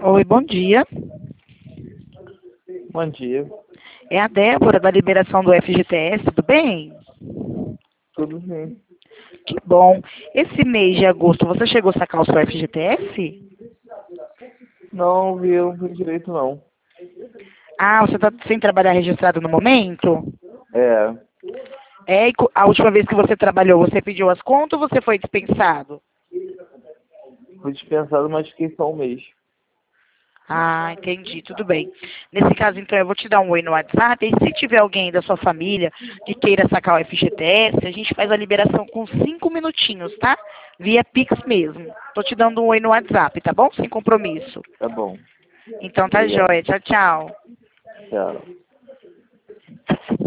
Oi, bom dia. Bom dia. É a Débora da liberação do FGTS, tudo bem? Tudo bem? Que bom. Esse mês de agosto, você chegou a sacar o seu FGTS? Não vi direito, não. Ah, você está sem trabalhar registrado no momento? É, É, e a última vez que você trabalhou, você pediu as contas ou você foi dispensado? fui dispensado, mas fiquei só um mês. Ah, entendi, tudo bem. Nesse caso, então, eu vou te dar um oi no WhatsApp, e se tiver alguém da sua família que queira sacar o FGTS, a gente faz a liberação com 5 minutinhos, tá? Via Pix mesmo. Tô te dando um oi no WhatsApp, tá bom? Sem compromisso. Tá bom. Então tá Obrigado. jóia. Tchau, tchau. Tchau.